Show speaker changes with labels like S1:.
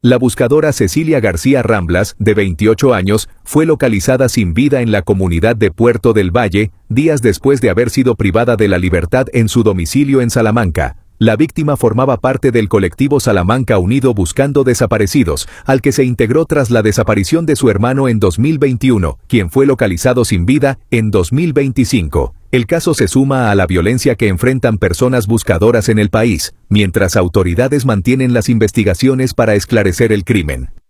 S1: La buscadora Cecilia García Ramblas, de 28 años, fue localizada sin vida en la comunidad de Puerto del Valle, días después de haber sido privada de la libertad en su domicilio en Salamanca. La víctima formaba parte del colectivo Salamanca Unido Buscando Desaparecidos, al que se integró tras la desaparición de su hermano en 2021, quien fue localizado sin vida en 2025. El caso se suma a la violencia que enfrentan personas buscadoras en el país, mientras autoridades mantienen las investigaciones para esclarecer el crimen.